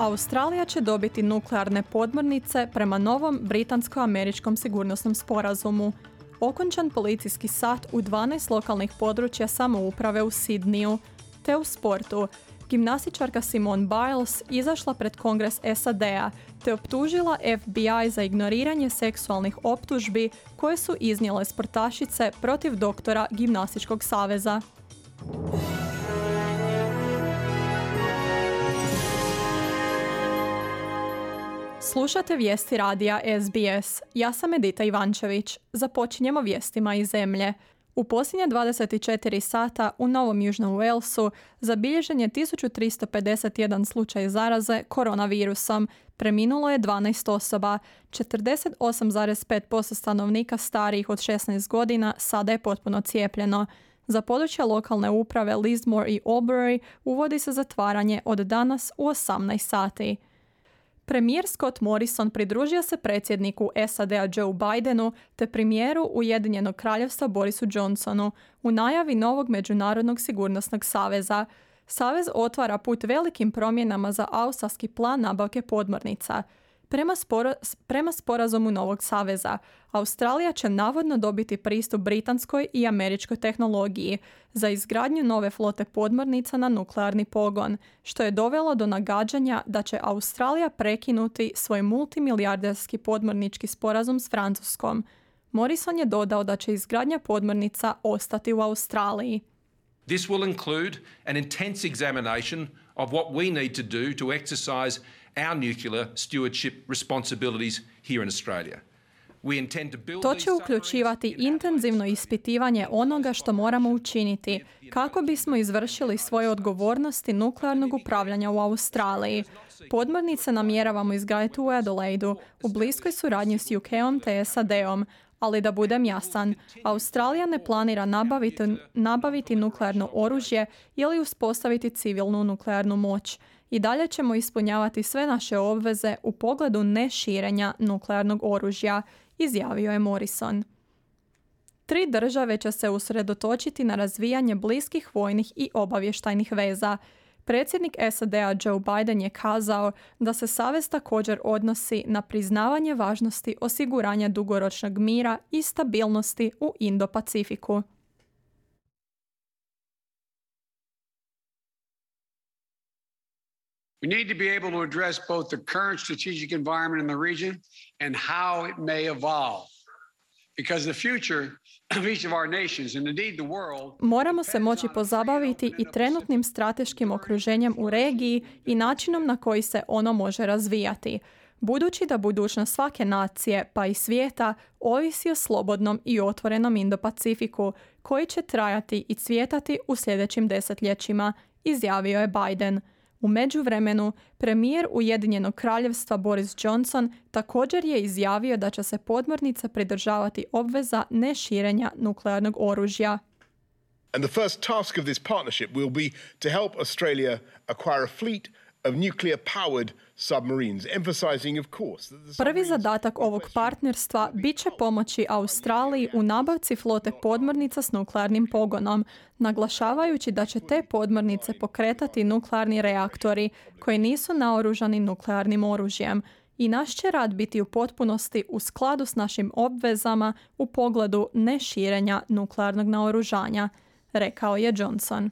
Australija će dobiti nuklearne podmornice prema novom britansko-američkom sigurnosnom sporazumu. Okončan policijski sat u 12 lokalnih područja samouprave u Sidniju. Te u sportu, gimnastičarka Simone Biles izašla pred Kongres SAD-a te optužila FBI za ignoriranje seksualnih optužbi koje su iznijele sportašice protiv doktora Gimnastičkog saveza. Slušate vijesti radija SBS. Ja sam Edita Ivančević. Započinjemo vijestima iz zemlje. U posljednje 24 sata u Novom Južnom Walesu zabilježen je 1351 slučaj zaraze koronavirusom. Preminulo je 12 osoba. 48,5% stanovnika starijih od 16 godina sada je potpuno cijepljeno. Za područje lokalne uprave Lismore i Albury uvodi se zatvaranje od danas u 18 sati. Premijer Scott Morrison pridružio se predsjedniku SAD-a Joe Bidenu te premijeru Ujedinjenog kraljevstva Borisu Johnsonu u najavi novog međunarodnog sigurnosnog saveza. Savez otvara put velikim promjenama za australski plan nabavke podmornica. Prema sporazumu novog saveza, Australija će navodno dobiti pristup britanskoj i američkoj tehnologiji za izgradnju nove flote podmornica na nuklearni pogon, što je dovelo do nagađanja da će Australija prekinuti svoj multimilijarderski podmornički sporazum s Francuskom. Morrison je dodao da će izgradnja podmornica ostati u Australiji. This will include an intense examination of what we need to do to exercise our nuclear stewardship responsibilities here in Australia. To će uključivati intenzivno ispitivanje onoga što moramo učiniti kako bismo izvršili svoje odgovornosti nuklearnog upravljanja u Australiji. Podmornice namjeravamo izgraditi u Adelaidu u bliskoj suradnji s UK-om te SAD-om, ali da budem jasan, Australija ne planira nabaviti nuklearno oružje ili uspostaviti civilnu nuklearnu moć. I dalje ćemo ispunjavati sve naše obveze u pogledu neširenja nuklearnog oružja, izjavio je Morrison. 3 države će se usredotočiti na razvijanje bliskih vojnih i obavještajnih veza. Predsjednik SAD-a Joe Biden je kazao da se savez također odnosi na priznavanje važnosti osiguranja dugoročnog mira i stabilnosti u Indo-Pacifiku. We need to be able to address both the current strategic environment in the region and how it may evolve. Because the future of each of our nations and indeed the world. Moramo se moći pozabaviti i trenutnim strateškim okruženjem u regiji i načinom na koji se ono može razvijati. Budući da budućnost svake nacije, pa i svijeta, ovisi o slobodnom i otvorenom Indo-Pacifiku, koji će trajati i cvjetati u sljedećim desetljećima, izjavio je Biden. U međuvremenu, premijer Ujedinjenog kraljevstva Boris Johnson također je izjavio da će se podmornice pridržavati obveza neširenja nuklearnog oružja. And the first task of this partnership will be to help Australia acquire a fleet of nuclear-powered submarines, emphasizing, of course, Prvi zadatak ovog partnerstva bit će pomoći Australiji u nabavci flote podmornica s nuklearnim pogonom, naglašavajući da će te podmornice pokretati nuklearni reaktori koji nisu naoružani nuklearnim oružjem. I naš će rad biti u potpunosti u skladu s našim obvezama u pogledu neširenja nuklearnog naoružanja, rekao je Johnson.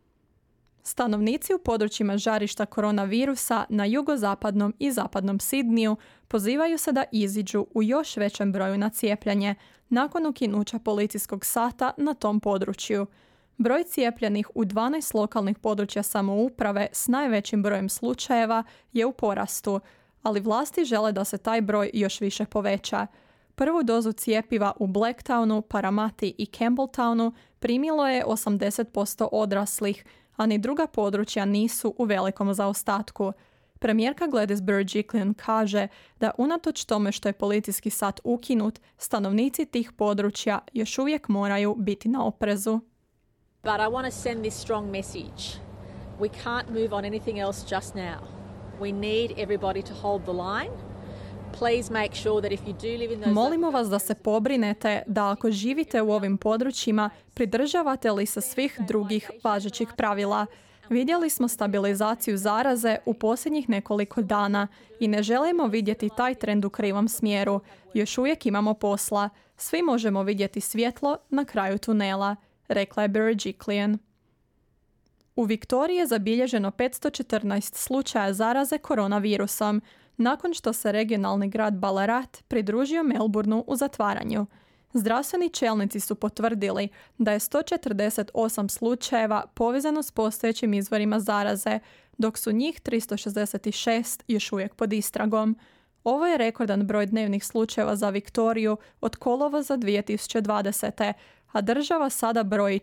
Stanovnici u područjima žarišta koronavirusa na jugozapadnom i zapadnom Sidniju pozivaju se da iziđu u još većem broju na cijepljenje nakon ukinuća policijskog sata na tom području. Broj cijepljenih u 12 lokalnih područja samouprave s najvećim brojem slučajeva je u porastu, ali vlasti žele da se taj broj još više poveća. Prvu dozu cjepiva u Blacktownu, Paramati i Campbelltownu primilo je 80% odraslih, a ni druga područja nisu u velikom zaostatku. Premijerka Gladys Berejiklian kaže da unatoč tome što je policijski sat ukinut, stanovnici tih područja još uvijek moraju biti na oprezu. But I want to send this strong message. We can't move on anything else just now. We need everybody to hold the line. Molimo vas da se pobrinete da ako živite u ovim područjima, pridržavate li se svih drugih važećih pravila. Vidjeli smo stabilizaciju zaraze u posljednjih nekoliko dana i ne želimo vidjeti taj trend u krivom smjeru. Još uvijek imamo posla. Svi možemo vidjeti svjetlo na kraju tunela, rekla je Berejiklian. U Viktoriji je zabilježeno 514 slučaja zaraze koronavirusom, nakon što se regionalni grad Ballarat pridružio Melbourneu u zatvaranju. Zdravstveni čelnici su potvrdili da je 148 slučajeva povezano s postojećim izvorima zaraze, dok su njih 366 još uvijek pod istragom. Ovo je rekordan broj dnevnih slučajeva za Viktoriju od kolovoza 2020. A država sada broji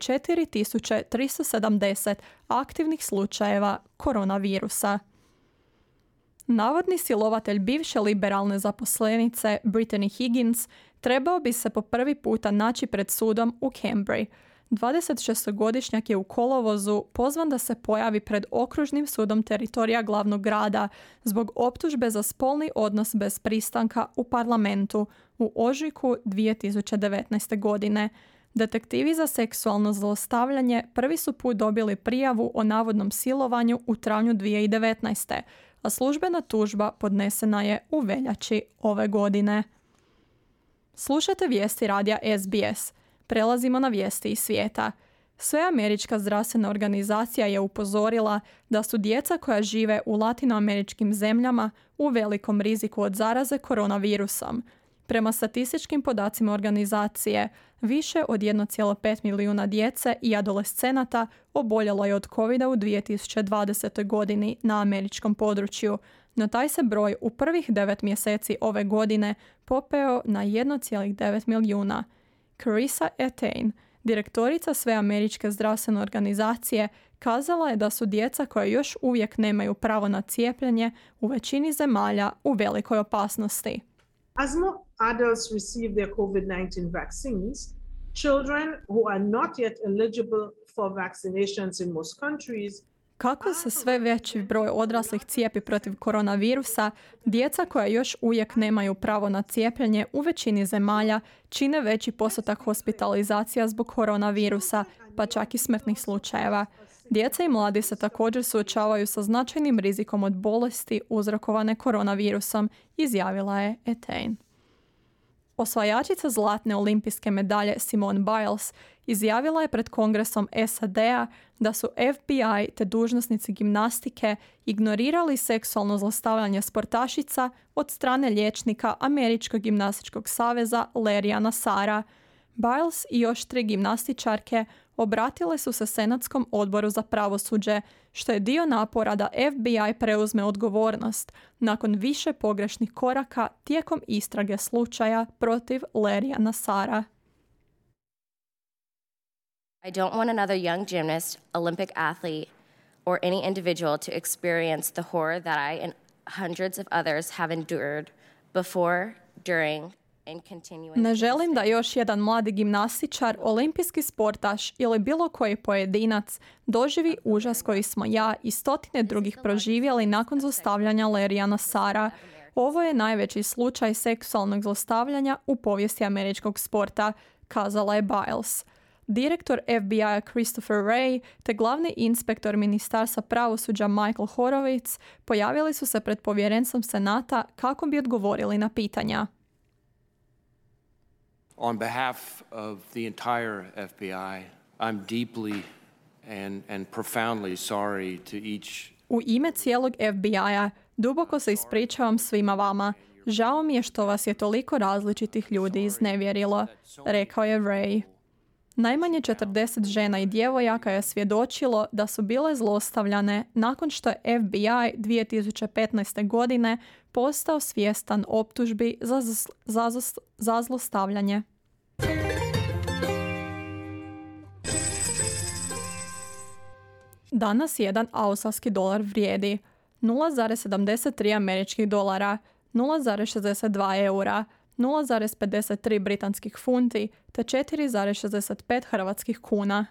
4370 aktivnih slučajeva koronavirusa. Navodni silovatelj bivše liberalne zaposlenice Brittany Higgins trebao bi se po prvi puta naći pred sudom u Canberri. 26-godišnjak je u kolovozu pozvan da se pojavi pred okružnim sudom teritorija glavnog grada zbog optužbe za spolni odnos bez pristanka u parlamentu u ožujku 2019. godine. Detektivi za seksualno zlostavljanje prvi su put dobili prijavu o navodnom silovanju u travnju 2019. a službena tužba podnesena je u veljači ove godine. Slušate vijesti radija SBS. Prelazimo na vijesti iz svijeta. Sveamerička zdravstvena organizacija je upozorila da su djeca koja žive u latinoameričkim zemljama u velikom riziku od zaraze koronavirusom. Prema statističkim podacima organizacije, više od 1,5 milijuna djece i adolescenata oboljelo je od COVID-a u 2020. godini na američkom području, no taj se broj u prvih 9 mjeseci ove godine popeo na 1,9 milijuna. Carissa Etain, direktorica Sveameričke zdravstvene organizacije, kazala je da su djeca koja još uvijek nemaju pravo na cijepljenje u većini zemalja u velikoj opasnosti. As more adults receive their COVID-19 vaccines, children who are not yet eligible for vaccinations in most countries. Kako se sve veći broj odraslih cijepi protiv koronavirusa, djeca koja još uvijek nemaju pravo na cijepljenje u većini zemalja čine veći postotak hospitalizacija zbog koronavirusa, pa čak i smrtnih slučajeva. Djeca i mladi se također suočavaju sa značajnim rizikom od bolesti uzrokovane koronavirusom, izjavila je Etain. Osvajačica zlatne olimpijske medalje Simone Biles izjavila je pred Kongresom SAD-a da su FBI te dužnosnici gimnastike ignorirali seksualno zlostavljanje sportašica od strane liječnika Američkog gimnastičkog saveza Larrya Nassara. Biles i još 3 gimnastičarke obratile su se Senatskom odboru za pravosuđe, što je dio napora da FBI preuzme odgovornost nakon više pogrešnih koraka tijekom istrage slučaja protiv Larrya Nassara. I don't want another young gymnast, Olympic athlete, or any individual to experience the horror that I and hundreds of others have endured before, during, and continuing. Ne želim da još jedan mladi gimnastičar, olimpijski sportaš ili bilo koji pojedinac doživi užas koji smo ja i stotine drugih proživjeli nakon zlostavljanja Larrya Nassara. Ovo je najveći slučaj seksualnog zlostavljanja u povijesti američkog sporta, kazala je Biles. Direktor FBI-a Christopher Wray te glavni inspektor Ministarstva pravosuđa Michael Horowitz pojavili su se pred povjerenstvom Senata kako bi odgovorili na pitanja. On behalf of the entire FBI, I'm deeply and profoundly sorry to each. U ime cijelog FBI-a duboko se ispričavam svima vama. Žao mi je što vas je toliko različitih ljudi iznevjerilo, rekao je Wray. Najmanje 40 žena i djevojaka je svjedočilo da su bile zlostavljane nakon što je FBI 2015. godine postao svjestan optužbi za zlostavljanje. Danas jedan australski dolar vrijedi 0,73 američkih dolara, 0,62 eura, 0,53 britanskih funti te 4,65 hrvatskih kuna.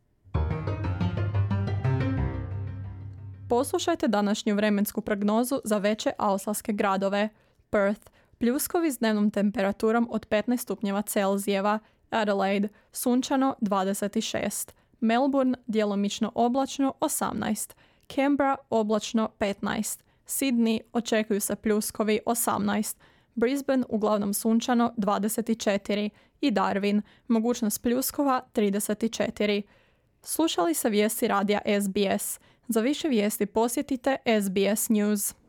Poslušajte današnju vremensku prognozu za veće australske gradove. Perth, pljuskovi s dnevnom temperaturom od 15 stupnjeva Celzijeva. Adelaide, sunčano 26. Melbourne djelomično oblačno 18, Canberra oblačno 15, Sydney očekuju se pljuskovi 18, Brisbane uglavnom sunčano 24 i Darwin mogućnost pljuskova 34. Slušali se vijesti radija SBS. Za više vijesti posjetite SBS News.